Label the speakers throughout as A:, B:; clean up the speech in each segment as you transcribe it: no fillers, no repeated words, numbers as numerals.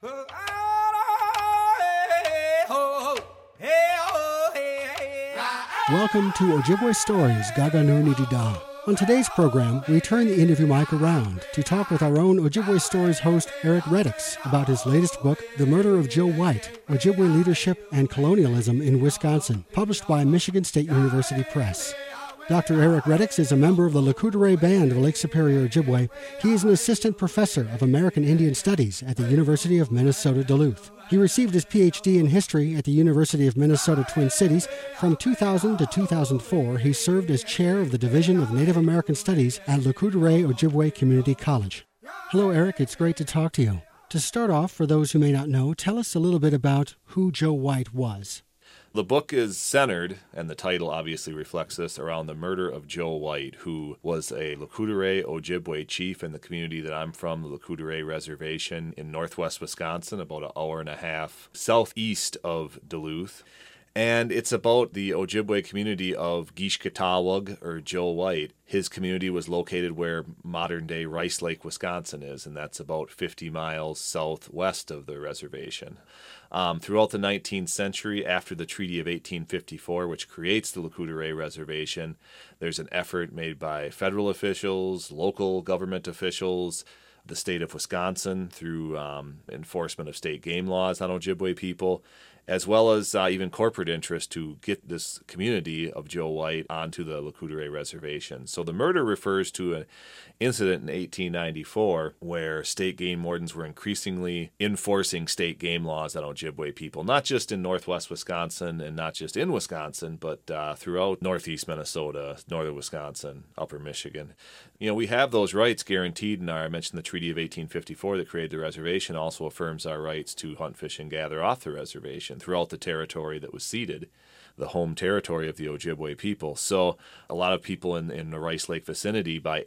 A: Welcome to Ojibwe Stories, Gaganunidida. On today's program, we turn the interview mic around to talk with our own Ojibwe Stories host, Eric Reddix, about his latest book, The Murder of Joe White, Ojibwe Leadership and Colonialism in Wisconsin, published by Michigan State University Press. Dr. Eric Reddix is a member of the Lekudere Band of Lake Superior Ojibwe. He is an assistant professor of American Indian Studies at the University of Minnesota Duluth. He received his Ph.D. in history at the University of Minnesota Twin Cities. From 2000 to 2004, he served as chair of the Division of Native American Studies at Lekudere Ojibwe Community College. Hello, Eric. It's great to talk to you. To start off, for those who may not know, tell us a little bit about who Joe White was.
B: The book is centered, and the title obviously reflects this, around the murder of Joe White, who was a Lekudere Ojibwe chief in the community that I'm from, the Lekudere Reservation in northwest Wisconsin, about an hour and a half southeast of Duluth. And it's about the Ojibwe community of Gishkatawag, or Joe White. His community was located where modern-day Rice Lake, Wisconsin is, and that's about 50 miles southwest of the reservation. Throughout the 19th century, after the Treaty of 1854, which creates the Lekudere Reservation, there's an effort made by federal officials, local government officials, the state of Wisconsin through enforcement of state game laws on Ojibwe people, as well as even corporate interest to get this community of Joe White onto the Lekudere Reservation. So the murder refers to an incident in 1894 where state game wardens were increasingly enforcing state game laws on Ojibwe people, not just in northwest Wisconsin and not just in Wisconsin, but throughout northeast Minnesota, northern Wisconsin, upper Michigan. You know, we have those rights guaranteed in I mentioned the Treaty of 1854 that created the reservation, also affirms our rights to hunt, fish, and gather off the reservation throughout the territory that was ceded, the home territory of the Ojibwe people. So a lot of people in the Rice Lake vicinity by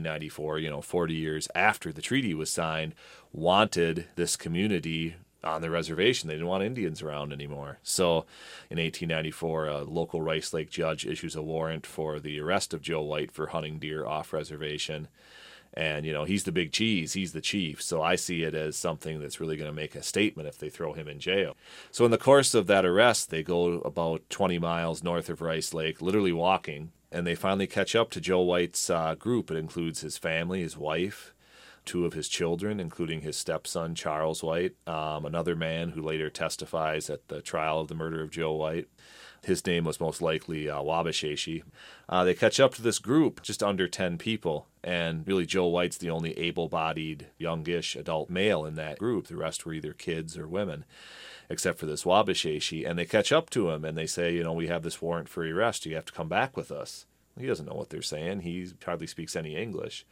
B: 1894, 40 years after the treaty was signed, wanted this community on the reservation. They didn't want Indians around anymore. So in 1894, a local Rice Lake judge issues a warrant for the arrest of Joe White for hunting deer off reservation. And, he's the big cheese. He's the chief. So I see it as something that's really going to make a statement if they throw him in jail. So in the course of that arrest, they go about 20 miles north of Rice Lake, literally walking, and they finally catch up to Joe White's group. It includes his family, his wife, two of his children, including his stepson, Charles White, another man who later testifies at the trial of the murder of Joe White. His name was most likely Wabasheshi. They catch up to this group, just under 10 people, and really Joe White's the only able-bodied, youngish adult male in that group. The rest were either kids or women, except for this Wabasheshi. And they catch up to him, and they say, we have this warrant for your arrest. You have to come back with us. He doesn't know what they're saying. He hardly speaks any English.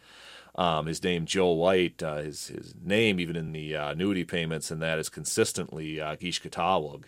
B: His name, Joe White, his name, even in the annuity payments, and that is consistently Gishkatawag.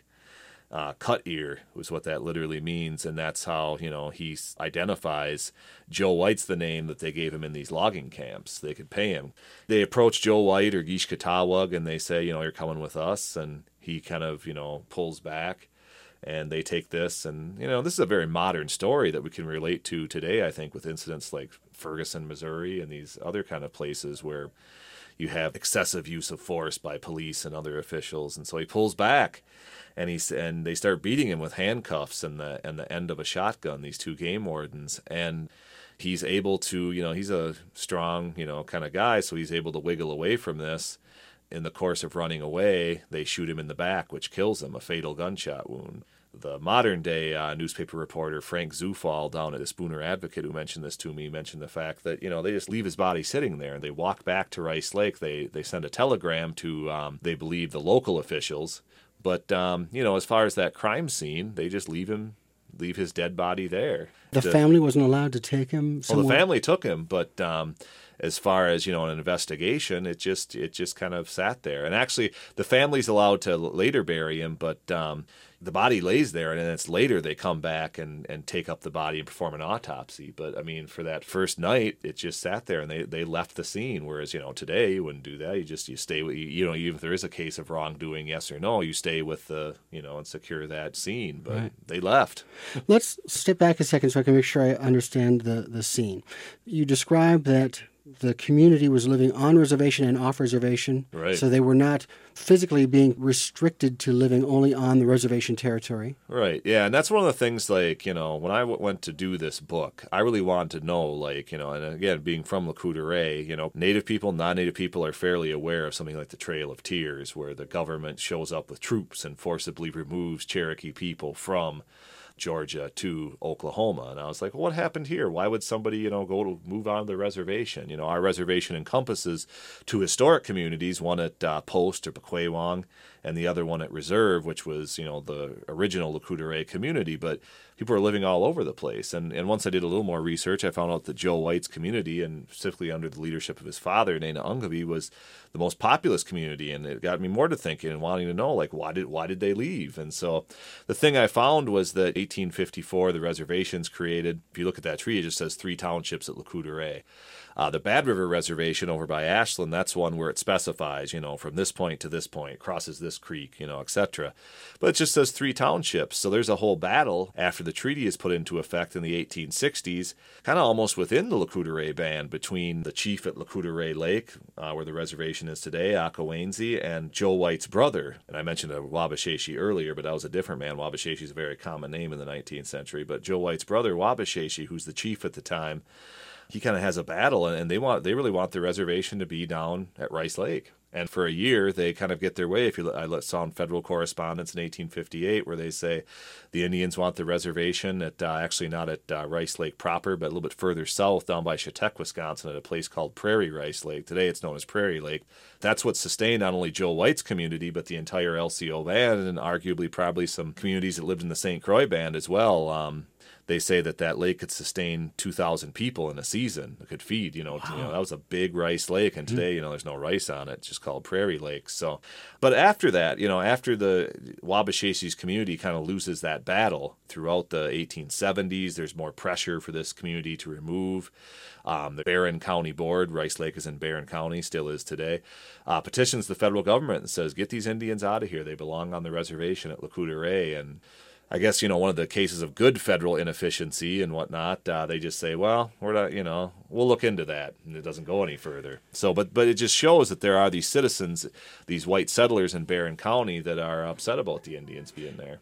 B: Cut ear was what that literally means, and that's how, he identifies Joe White's the name that they gave him in these logging camps. They could pay him. They approach Joe White or Gishkatawag, and they say, you're coming with us, and he kind of, pulls back, and they take this, and, this is a very modern story that we can relate to today, I think, with incidents like Ferguson, Missouri, and these other kind of places where you have excessive use of force by police and other officials, and so he pulls back, and they start beating him with handcuffs and the end of a shotgun, these two game wardens, and he's able to, he's a strong, kind of guy, so he's able to wiggle away from this. In the course of running away, they shoot him in the back, which kills him, a fatal gunshot wound. The modern-day newspaper reporter, Frank Zufall, down at the Spooner Advocate, who mentioned this to me, mentioned the fact that, they just leave his body sitting there, and they walk back to Rice Lake. They send a telegram to, they believe, the local officials. But, as far as that crime scene, they just leave his dead body there.
A: The family wasn't allowed to take him somewhere?
B: Well, the family took him, but as far as, an investigation, it just kind of sat there. And actually, the family's allowed to later bury him, but the body lays there, and then it's later they come back and take up the body and perform an autopsy. But, for that first night, it just sat there, and they left the scene. Whereas, today you wouldn't do that. You stay with, even if there is a case of wrongdoing, yes or no, you stay with the, and secure that scene. But right. They left. Let's
A: step back a second so I can make sure I understand the scene. You describe that the community was living on reservation and off reservation.
B: Right.
A: So they were not physically being restricted to living only on the reservation territory.
B: Right. Yeah. And that's one of the things, like, when I went to do this book, I really wanted to know, like, and again, being from Le Coudray, Native people, non-Native people are fairly aware of something like the Trail of Tears, where the government shows up with troops and forcibly removes Cherokee people from Georgia to Oklahoma. And I was like, well, what happened here? Why would somebody, go to move on to the reservation? Our reservation encompasses two historic communities, one at Post or Pequawong, and the other one at Reserve, which was, the original Le Coudray community. But people are living all over the place. And once I did a little more research, I found out that Joe White's community, and specifically under the leadership of his father, Nana Ungabi, was the most populous community. And it got me more to thinking and wanting to know, like, why did they leave? And so the thing I found was that 1854, the reservation's created. If you look at that tree, it just says 3 townships at Le Coudray. The Bad River Reservation over by Ashland, that's one where it specifies, from this point to this point, crosses this creek, etc. But it just says 3 townships. So there's a whole battle after the treaty is put into effect in the 1860s, kind of almost within the Le Coudray band, between the chief at Le Coudray Lake, where the reservation is today, Akawainzi, and Joe White's brother. And I mentioned Wabashashi earlier, but that was a different man. Wabashashi is a very common name in the 19th century. But Joe White's brother, Wabashashi, who's the chief at the time, he kind of has a battle, and they really want the reservation to be down at Rice Lake. And for a year, they kind of get their way. I saw in Federal Correspondence in 1858 where they say the Indians want the reservation at actually not at Rice Lake proper, but a little bit further south, down by Chautauqua, Wisconsin, at a place called Prairie Rice Lake. Today, it's known as Prairie Lake. That's what sustained not only Joe White's community, but the entire LCO band, and arguably probably some communities that lived in the St. Croix band as well. They say that lake could sustain 2,000 people in a season. It could feed, wow. That was a big rice lake. And today, there's no rice on it. It's just called Prairie Lake. So, but after that, after the Wabasheshi's community kind of loses that battle throughout the 1870s, there's more pressure for this community to remove. The Barron County Board, Rice Lake is in Barron County, still is today, petitions the federal government and says, get these Indians out of here. They belong on the reservation at Le Coudray. And I guess, one of the cases of good federal inefficiency and whatnot, they just say, well, we're not, we'll look into that. And it doesn't go any further. So, but it just shows that there are these citizens, these white settlers in Barron County that are upset about the Indians being there.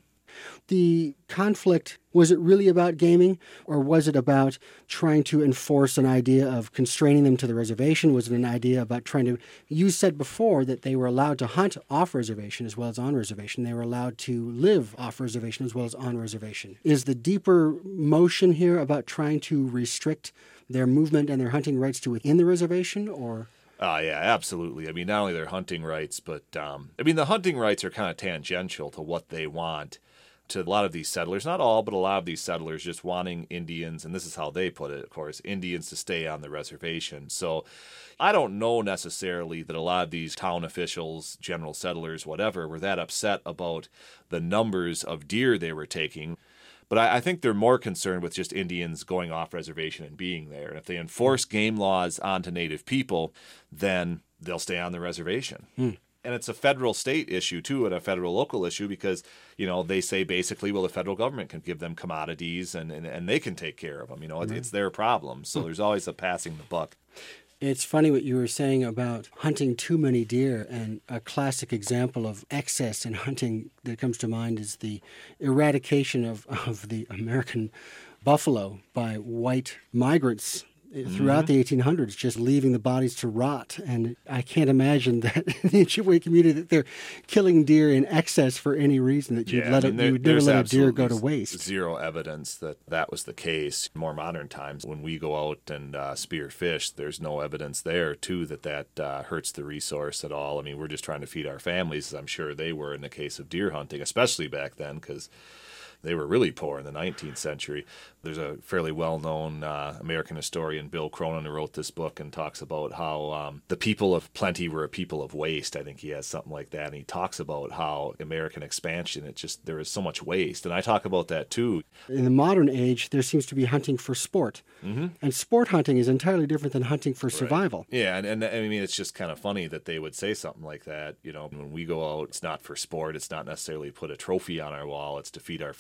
A: The conflict, was it really about gaming, or was it about trying to enforce an idea of constraining them to the reservation? Was it an idea about trying to, you said before that they were allowed to hunt off reservation as well as on reservation. They were allowed to live off reservation as well as on reservation. Is the deeper motion here about trying to restrict their movement and their hunting rights to within the reservation, or?
B: Yeah, absolutely. I mean, not only their hunting rights, but the hunting rights are kind of tangential to what they want. To a lot of these settlers, not all, but a lot of these settlers just wanting Indians, and this is how they put it, of course, Indians to stay on the reservation. So I don't know necessarily that a lot of these town officials, general settlers, whatever, were that upset about the numbers of deer they were taking. But I think they're more concerned with just Indians going off reservation and being there. And if they enforce game laws onto Native people, then they'll stay on the reservation. And it's a federal state issue, too, and a federal local issue because, they say basically, well, the federal government can give them commodities and they can take care of them. It's their problem. So there's always a passing the buck.
A: It's funny what you were saying about hunting too many deer, and a classic example of excess in hunting that comes to mind is the eradication of the American buffalo by white migrants throughout the 1800s, just leaving the bodies to rot. And I can't imagine that in the Ojibwe community that they're killing deer in excess for any reason, that you would never let a deer go to waste.
B: Zero evidence that was the case. In more modern times, when we go out and spear fish, there's no evidence there, too, that hurts the resource at all. I mean, we're just trying to feed our families, as I'm sure they were in the case of deer hunting, especially back then, because they were really poor in the 19th century. There's a fairly well-known American historian, Bill Cronin, who wrote this book and talks about how the people of plenty were a people of waste. I think he has something like that. And he talks about how American expansion, there is so much waste. And I talk about that too.
A: In the modern age, there seems to be hunting for sport. And sport hunting is entirely different than hunting for survival.
B: Yeah, and I mean, it's just kind of funny that they would say something like that. When we go out, it's not for sport. It's not necessarily put a trophy on our wall. It's to feed our family.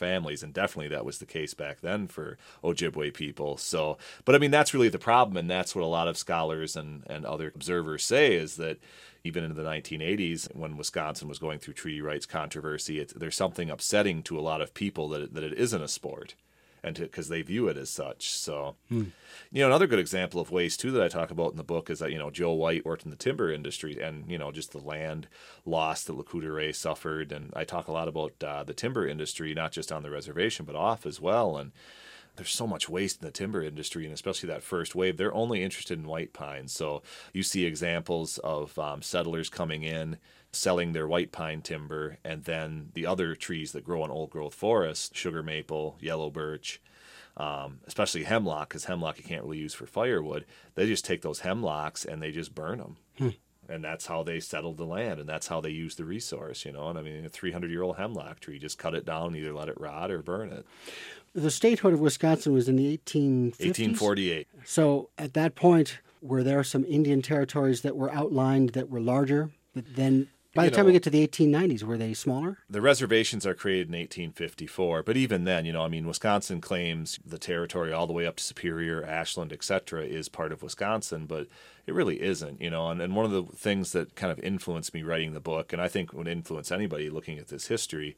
B: families, and definitely that was the case back then for Ojibwe people. So, but I mean, that's really the problem, and that's what a lot of scholars and other observers say, is that even in the 1980s, when Wisconsin was going through treaty rights controversy, there's something upsetting to a lot of people that it isn't a sport, and because they view it as such. So, another good example of waste too that I talk about in the book is that Joe White worked in the timber industry, and just the land loss that Lekooteray suffered, and I talk a lot about the timber industry, not just on the reservation but off as well. And there's so much waste in the timber industry, and especially that first wave, they're only interested in white pine. So you see examples of settlers coming in, selling their white pine timber, and then the other trees that grow in old growth forests, sugar maple, yellow birch, especially hemlock, because hemlock you can't really use for firewood. They just take those hemlocks and they just burn them. And that's how they settled the land, and that's how they use the resource, And I mean, a 300-year-old hemlock tree, just cut it down, either let it rot or burn it.
A: The statehood of Wisconsin was in the 1850s?
B: 1848.
A: So at that point, were there some Indian territories that were outlined that were larger? But then by the time we get to the 1890s, were they smaller?
B: The reservations are created in 1854, but even then, Wisconsin claims the territory all the way up to Superior, Ashland, etc. is part of Wisconsin, but it really isn't, And one of the things that kind of influenced me writing the book, and I think would influence anybody looking at this history,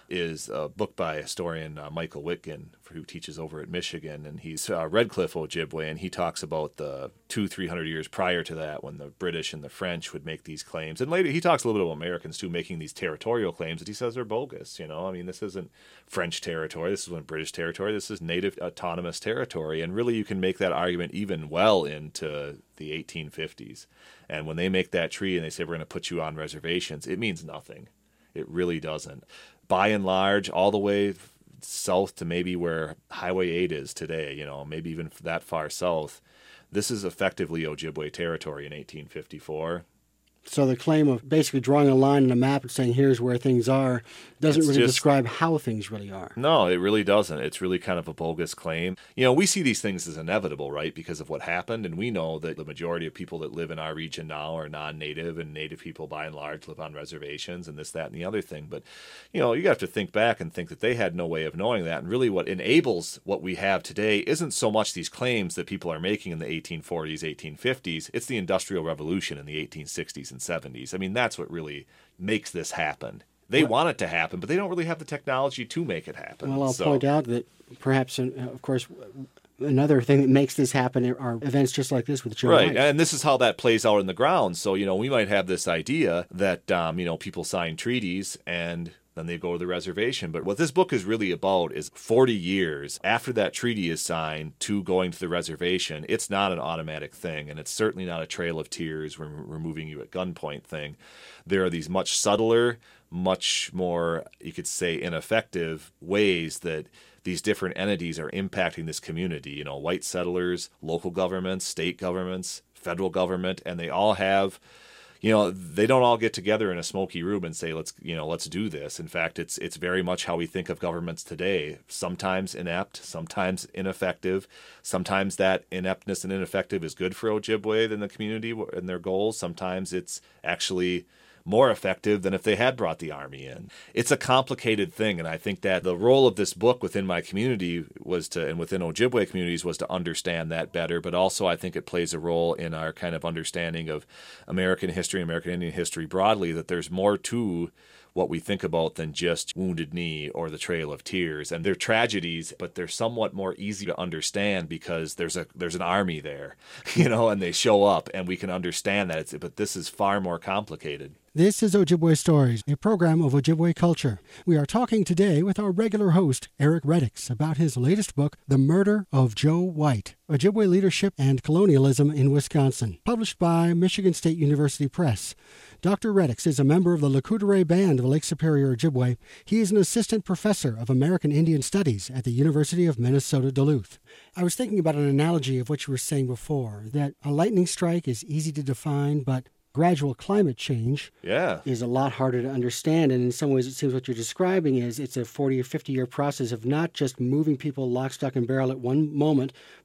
B: is a book by historian Michael Witgen, who teaches over at Michigan, and he's Red Cliff Ojibwe, and he talks about the 200-300 years prior to that when the British and the French would make these claims. And later he talks a little bit about Americans, too, making these territorial claims that he says are bogus, I mean, this isn't French territory, this isn't British territory, this is native autonomous territory, and really you can make that argument even well into the 1850s. And when they make that treaty and they say, we're going to put you on reservations, it means nothing. It really doesn't. By and large, all the way south to maybe where Highway 8 is today, maybe even that far south, this is effectively Ojibwe territory in 1854.
A: So the claim of basically drawing a line on a map and saying here's where things are doesn't really describe how things really are.
B: No, it really doesn't. It's really kind of a bogus claim. We see these things as inevitable, right, because of what happened, and we know that the majority of people that live in our region now are non-native, and native people by and large live on reservations and this, that, and the other thing. But, you have to think back and think that they had no way of knowing that, and really what enables what we have today isn't so much these claims that people are making in the 1840s, 1850s, it's the Industrial Revolution in the 1860s and 70s. I mean, that's what really makes this happen. They want it to happen, but they don't really have the technology to make it happen.
A: Well, I'll point out that perhaps, of course, another thing that makes this happen are events just like this with Joe White.
B: Right, and this is how that plays out in the ground. So, we might have this idea that, people sign treaties and then they go to the reservation. But what this book is really about is 40 years after that treaty is signed to going to the reservation. It's not an automatic thing, and it's certainly not a trail of tears, removing you at gunpoint thing. There are these much subtler, much more, you could say, ineffective ways that these different entities are impacting this community. White settlers, local governments, state governments, federal government, and they all have... they don't all get together in a smoky room and say, let's do this. In fact, it's very much how we think of governments today. Sometimes inept, sometimes ineffective. Sometimes that ineptness and ineffective is good for Ojibwe than the community and their goals. Sometimes it's actually more effective than if they had brought the army in. It's a complicated thing, and I think that the role of this book within my community and within Ojibwe communities was to understand that better, but also I think it plays a role in our kind of understanding of American history, American Indian history broadly, that there's more to what we think about than just Wounded Knee or the Trail of Tears. And they're tragedies, but they're somewhat more easy to understand because there's an army there, and they show up and we can understand that. But this is far more complicated.
A: This is Ojibwe Stories, a program of Ojibwe culture. We are talking today with our regular host, Eric Reddix, about his latest book, The Murder of Joe White, Ojibwe Leadership and Colonialism in Wisconsin, published by Michigan State University Press. Dr. Reddix is a member of the Lekooteray Band of Lake Superior Ojibwe. He is an assistant professor of American Indian Studies at the University of Minnesota Duluth. I was thinking about an analogy of what you were saying before, that a lightning strike is easy to define, but gradual climate change is a lot harder to understand. And in some ways, it seems what you're describing is it's a 40 or 50-year process of not just moving people lock, stock, and barrel at one moment,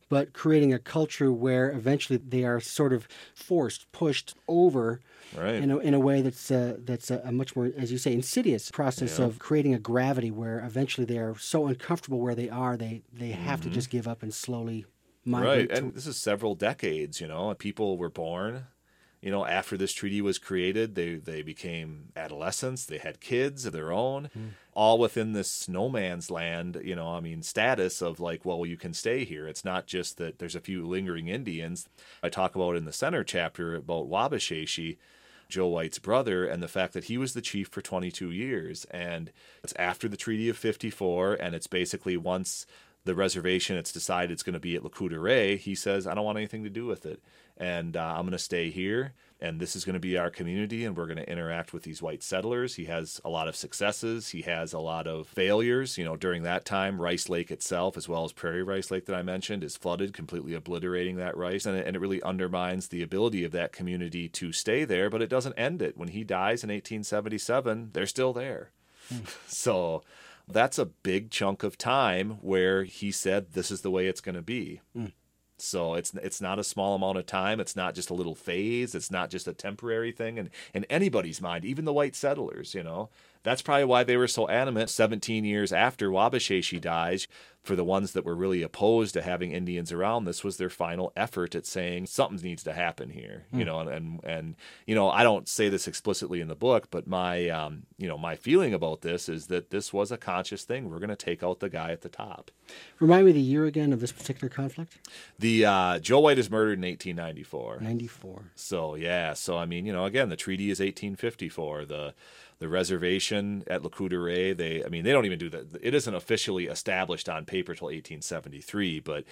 A: but creating a culture where eventually they are sort of forced, pushed over
B: Right.
A: in a way that's a much more, as you say, insidious process of creating a gravity where eventually they are so uncomfortable where they are, they have to just give up and slowly migrate.
B: Right. And this is several decades, people were born. After this treaty was created, they became adolescents. They had kids of their own, all within this no man's land, status of like, well, you can stay here. It's not just that there's a few lingering Indians. I talk about in the center chapter about Wabashashi, Joe White's brother, and the fact that he was the chief for 22 years. And it's after the Treaty of 54, and it's basically once the reservation, it's decided it's going to be at Lac-Courte, he says, I don't want anything to do with it. And I'm going to stay here, and this is going to be our community, and we're going to interact with these white settlers. He has a lot of successes. He has a lot of failures. During that time, Rice Lake itself, as well as Prairie Rice Lake that I mentioned, is flooded, completely obliterating that rice, and it really undermines the ability of that community to stay there, but it doesn't end it. When he dies in 1877, they're still there. So that's a big chunk of time where he said this is the way it's going to be. So it's not a small amount of time. It's not just a little phase. It's not just a temporary thing. And in anybody's mind, even the white settlers, that's probably why they were so adamant 17 years after Wabashashi dies. For the ones that were really opposed to having Indians around, this was their final effort at saying something needs to happen here. And I don't say this explicitly in the book, but my my feeling about this is that this was a conscious thing. We're going to take out the guy at the top.
A: Remind me the year again of this particular conflict.
B: The Joe White is murdered in 1894.
A: 94.
B: So yeah. So again, the treaty is 1854. The reservation at Lac-Courte, they don't even do that. It isn't officially established on paper till 1873, but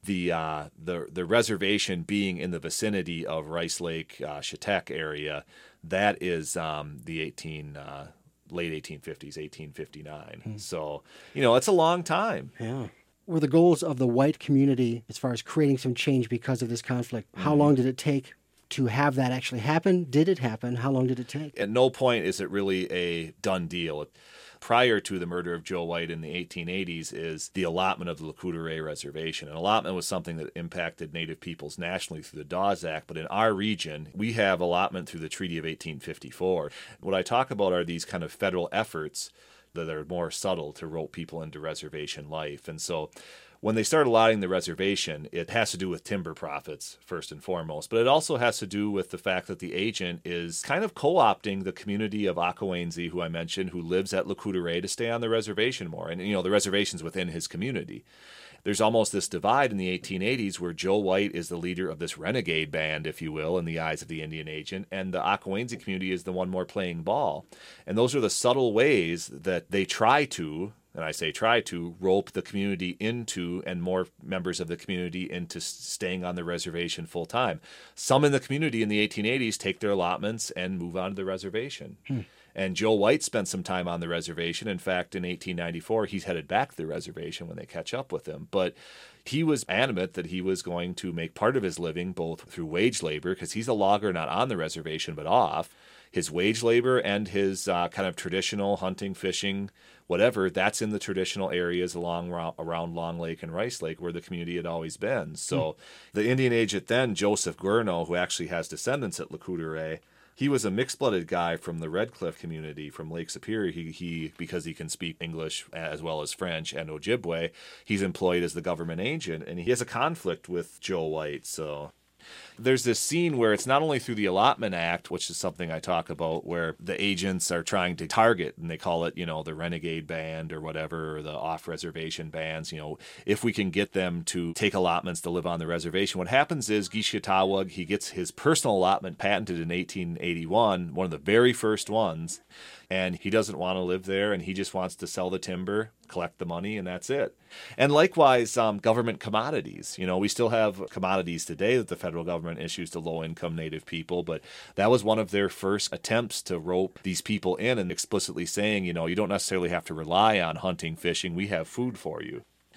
B: the reservation being in the vicinity of Rice Lake, Chetek area, that is the late 1850s, 1859. So, it's a long time.
A: Yeah. Were the goals of the white community as far as creating some change because of this conflict? How long did it take to have that actually happen? Did it happen? How long did it take?
B: At no point is it really a done deal. Prior to the murder of Joe White in the 1880s is the allotment of the Lac-Courte Reservation. An allotment was something that impacted Native peoples nationally through the Dawes Act, but in our region, we have allotment through the Treaty of 1854. What I talk about are these kind of federal efforts that are more subtle to rope people into reservation life. And so when they start allotting the reservation, it has to do with timber profits, first and foremost, but it also has to do with the fact that the agent is kind of co-opting the community of Akawenzi, who I mentioned, who lives at Lac-Courte, to stay on the reservation more. And, the reservation's within his community. There's almost this divide in the 1880s where Joe White is the leader of this renegade band, if you will, in the eyes of the Indian agent, and the Akawenzi community is the one more playing ball. And those are the subtle ways that they try to, and I say try to, rope the community into, and more members of the community into staying on the reservation full time. Some in the community in the 1880s take their allotments and move on to the reservation. And Joe White spent some time on the reservation. In fact, in 1894, he's headed back to the reservation when they catch up with him. But he was adamant that he was going to make part of his living both through wage labor, because he's a logger not on the reservation but off. His wage labor and his kind of traditional hunting, fishing, whatever, that's in the traditional areas around Long Lake and Rice Lake where the community had always been. So the Indian agent then, Joseph Guerno, who actually has descendants at Lac-Courte, he was a mixed-blooded guy from the Red Cliff community from Lake Superior. He because he can speak English as well as French and Ojibwe, he's employed as the government agent, and he has a conflict with Joe White. So there's this scene where it's not only through the Allotment Act, which is something I talk about, where the agents are trying to target, and they call it, the renegade band or whatever, or the off-reservation bands, if we can get them to take allotments to live on the reservation. What happens is Gishitawag, he gets his personal allotment patented in 1881, one of the very first ones, and he doesn't want to live there, and he just wants to sell the timber, collect the money, and that's it. And likewise, government commodities. We still have commodities today that the federal government issues to low-income Native people, but that was one of their first attempts to rope these people in and explicitly saying, you don't necessarily have to rely on hunting, fishing. We have food for you.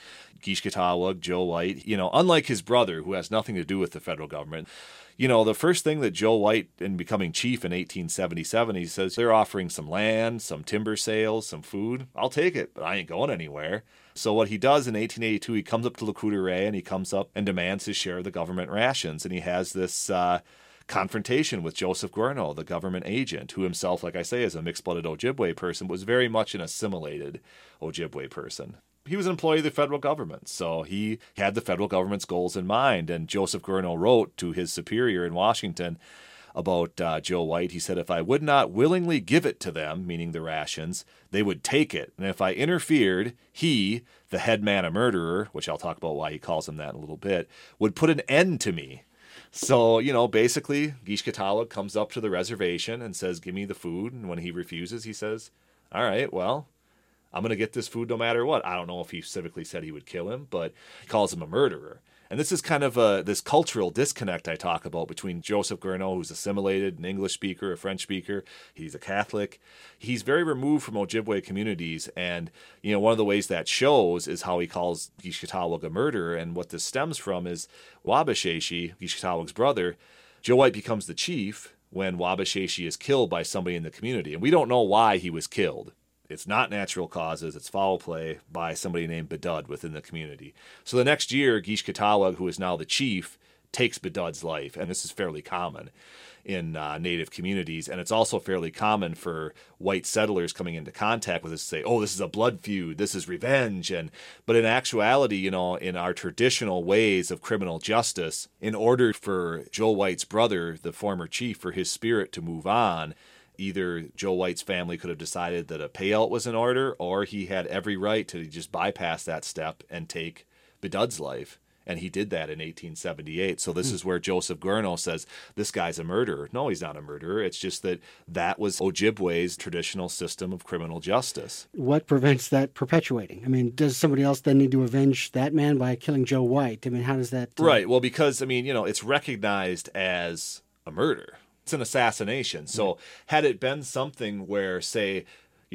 B: Gish-Catawag, Joe White, unlike his brother, who has nothing to do with the federal government, the first thing that Joe White, in becoming chief in 1877, he says, they're offering some land, some timber sales, some food. I'll take it, but I ain't going anywhere. So what he does in 1882, he comes up to Lac-Courte-Oreille and he comes up and demands his share of the government rations. And he has this confrontation with Joseph Guerneau, the government agent, who himself, like I say, is a mixed-blooded Ojibwe person, was very much an assimilated Ojibwe person. He was an employee of the federal government, so he had the federal government's goals in mind. And Joseph Guerneau wrote to his superior in Washington about Joe White. He said, if I would not willingly give it to them, meaning the rations, they would take it. And if I interfered, he, the head man, a murderer, which I'll talk about why he calls him that in a little bit, would put an end to me. So, basically, Gish-Catawag comes up to the reservation and says, give me the food. And when he refuses, he says, all right, well, I'm going to get this food no matter what. I don't know if he specifically said he would kill him, but he calls him a murderer. And this is kind of this cultural disconnect I talk about between Joseph Guerneau, who's assimilated, an English speaker, a French speaker. He's a Catholic. He's very removed from Ojibwe communities. And, one of the ways that shows is how he calls Gish-Catawag a murderer. And what this stems from is Wabasheshi, Gish-Catawag's brother. Joe White becomes the chief when Wabasheshi is killed by somebody in the community. And we don't know why he was killed. It's not natural causes. It's foul play by somebody named Bedud within the community. So the next year, Gish-Catawag, who is now the chief, takes Bedud's life. And this is fairly common in Native communities. And it's also fairly common for white settlers coming into contact with this to say, oh, this is a blood feud. This is revenge. But in actuality, in our traditional ways of criminal justice, in order for Joe White's brother, the former chief, for his spirit to move on, either Joe White's family could have decided that a payout was in order, or he had every right to just bypass that step and take Bedud's life. And he did that in 1878. So this is where Joseph Guerneau says, this guy's a murderer. No, he's not a murderer. It's just that was Ojibwe's traditional system of criminal justice.
A: What prevents that perpetuating? I mean, does somebody else then need to avenge that man by killing Joe White? I mean, how does that...
B: Right. Well, because, it's recognized as a murder. It's an assassination. So had it been something where, say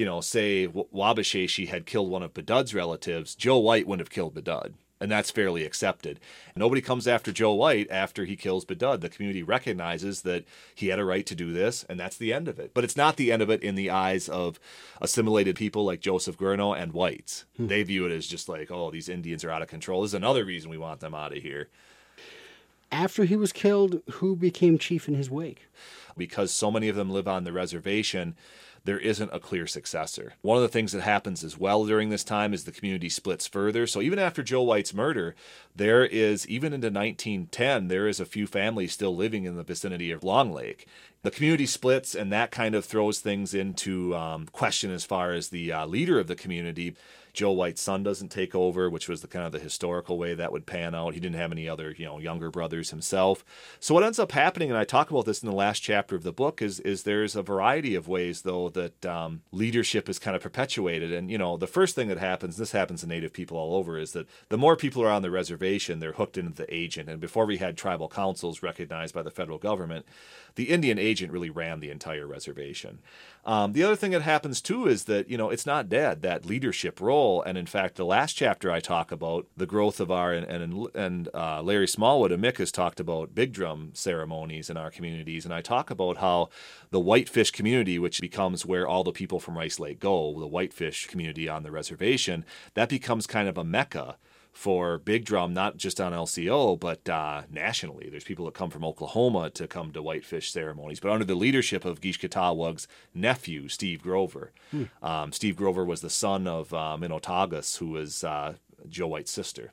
B: Wabasheshi had killed one of Bedud's relatives, Joe White wouldn't have killed Bedud. And that's fairly accepted. Nobody comes after Joe White after he kills Bedud. The community recognizes that he had a right to do this, and that's the end of it. But it's not the end of it in the eyes of assimilated people like Joseph Guerneau and whites. They view it as just like, oh, these Indians are out of control. This is another reason we want them out of here.
A: After he was killed, who became chief in his wake?
B: Because so many of them live on the reservation, there isn't a clear successor. One of the things that happens as well during this time is the community splits further. So even after Joe White's murder, there is, even into 1910, there is a few families still living in the vicinity of Long Lake. The community splits, and that kind of throws things into question as far as the leader of the community. Joe White's son doesn't take over, which was the kind of the historical way that would pan out. He didn't have any other, younger brothers himself. So what ends up happening, and I talk about this in the last chapter of the book, is there's a variety of ways, though, that leadership is kind of perpetuated. And, the first thing that happens, this happens to Native people all over, is that the more people are on the reservation, they're hooked into the agent. And before we had tribal councils recognized by the federal government, the Indian agent really ran the entire reservation. The other thing that happens, too, is that, it's not dead, that leadership role. And in fact, the last chapter I talk about the growth of our, and Larry Smallwood, Mick, has talked about big drum ceremonies in our communities. And I talk about how the Whitefish community, which becomes where all the people from Rice Lake go, the Whitefish community on the reservation, that becomes kind of a mecca for big drum, not just on LCO, but nationally. There's people that come from Oklahoma to come to Whitefish ceremonies, but under the leadership of Gish-Catawag's nephew, Steve Grover. Steve Grover was the son of Minotagus, who was Joe White's sister.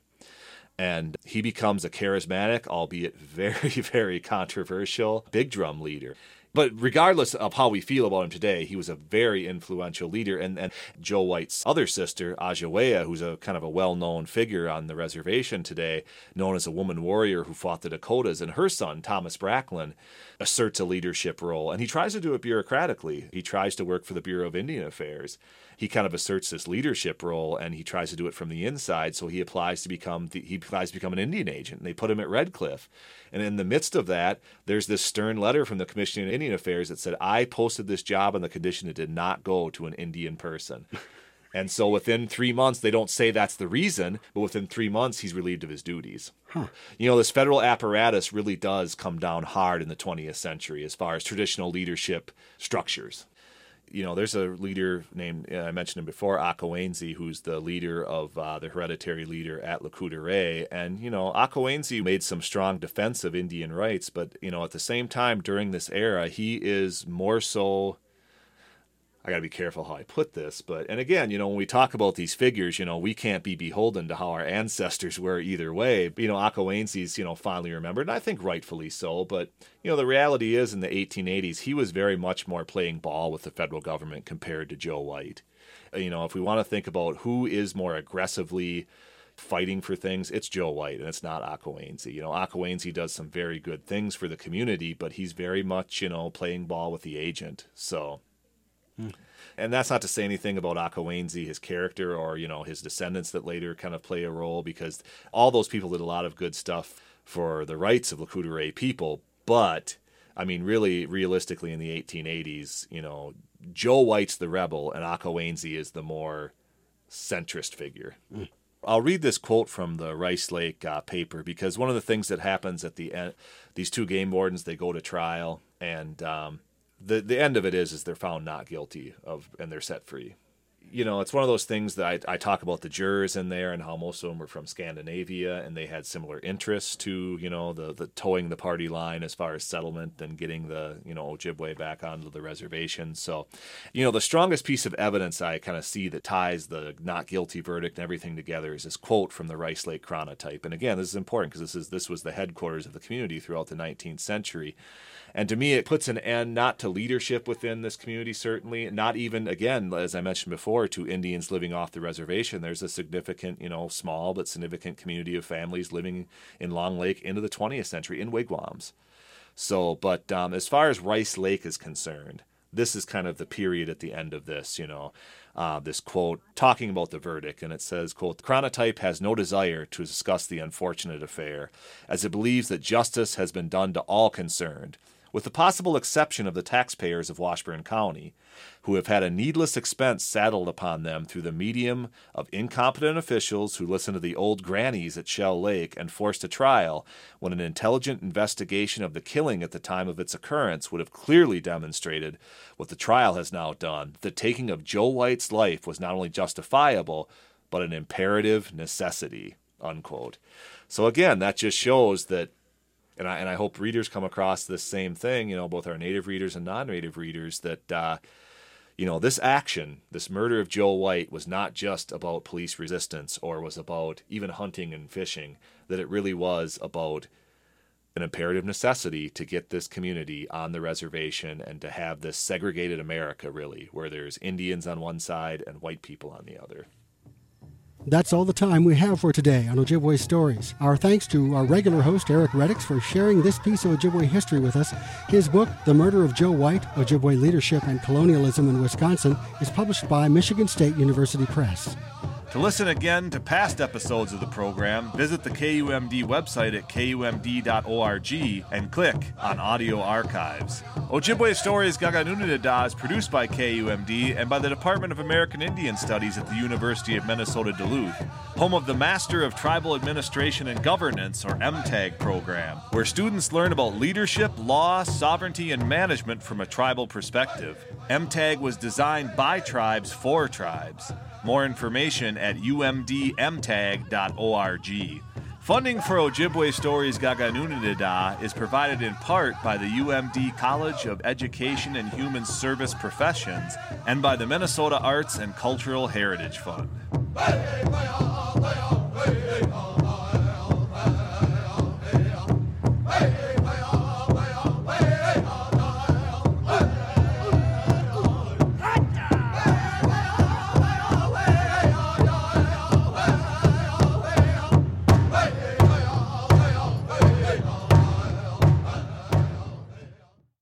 B: And he becomes a charismatic, albeit very, very controversial, big drum leader. But regardless of how we feel about him today, he was a very influential leader. And Joe White's other sister, Ajawea, who's a kind of a well-known figure on the reservation today, known as a woman warrior who fought the Dakotas, and her son, Thomas Bracklin, asserts a leadership role. And he tries to do it bureaucratically. He tries to work for the Bureau of Indian Affairs. He kind of asserts this leadership role, and he tries to do it from the inside. So he applies to become an Indian agent. And they put him at Red Cliff. And in the midst of that, there's this stern letter from the Commissioner of Indian Affairs that said, I posted this job on the condition it did not go to an Indian person. And so within 3 months, they don't say that's the reason, but within 3 months, he's relieved of his duties. This federal apparatus really does come down hard in the 20th century as far as traditional leadership structures. There's a leader named, I mentioned him before, Akawenzi, who's the leader of the hereditary leader at Lekudere. And, Akawenzi made some strong defense of Indian rights, but, at the same time, during this era, he is more so, I got to be careful how I put this, and again, when we talk about these figures, we can't be beholden to how our ancestors were either way. Akawenzi's, fondly remembered, and I think rightfully so, but, the reality is in the 1880s, he was very much more playing ball with the federal government compared to Joe White. If we want to think about who is more aggressively fighting for things, it's Joe White, and it's not Akawenzi. Akawenzi does some very good things for the community, but he's very much, playing ball with the agent, so... And that's not to say anything about Akawenzi, his character, or, his descendants that later kind of play a role, because all those people did a lot of good stuff for the rights of Lekudere people. But, really, realistically, in the 1880s, Joe White's the rebel, and Akawenzi is the more centrist figure. I'll read this quote from the Rice Lake paper, because one of the things that happens at the end, these two game wardens, they go to trial, and... The end of it is they're found not guilty and they're set free. It's one of those things that I talk about the jurors in there and how most of them were from Scandinavia and they had similar interests to, the towing the party line as far as settlement and getting the, Ojibwe back onto the reservation. So, the strongest piece of evidence I kind of see that ties the not guilty verdict and everything together is this quote from the Rice Lake Chronotype. And again, this is important because this was the headquarters of the community throughout the 19th century. And to me, it puts an end not to leadership within this community, certainly, not even, again, as I mentioned before, to Indians living off the reservation. There's a significant, small but significant community of families living in Long Lake into the 20th century in wigwams. So, but as far as Rice Lake is concerned, this is kind of the period at the end of this, this quote talking about the verdict. And it says, quote, "The Chronotype has no desire to discuss the unfortunate affair, as it believes that justice has been done to all concerned, with the possible exception of the taxpayers of Washburn County, who have had a needless expense saddled upon them through the medium of incompetent officials who listen to the old grannies at Shell Lake and forced a trial when an intelligent investigation of the killing at the time of its occurrence would have clearly demonstrated what the trial has now done. The taking of Joe White's life was not only justifiable, but an imperative necessity," unquote. So again, that just shows that, and I hope readers come across this same thing, both our native readers and non-native readers, that, this action, this murder of Joe White was not just about police resistance or was about even hunting and fishing, that it really was about an imperative necessity to get this community on the reservation and to have this segregated America, really, where there's Indians on one side and white people on the other.
A: That's all the time we have for today on Ojibwe Stories. Our thanks to our regular host, Eric Reddix, for sharing this piece of Ojibwe history with us. His book, The Murder of Joe White, Ojibwe Leadership and Colonialism in Wisconsin, is published by Michigan State University Press.
B: To listen again to past episodes of the program, visit the KUMD website at kumd.org and click on Audio Archives. Ojibwe Stories Gaganunidada is produced by KUMD and by the Department of American Indian Studies at the University of Minnesota Duluth, home of the Master of Tribal Administration and Governance, or MTAG program, where students learn about leadership, law, sovereignty, and management from a tribal perspective. MTAG was designed by tribes for tribes. More information at umdmtag.org. Funding for Ojibwe Stories Gaganunidada is provided in part by the UMD College of Education and Human Service Professions and by the Minnesota Arts and Cultural Heritage Fund.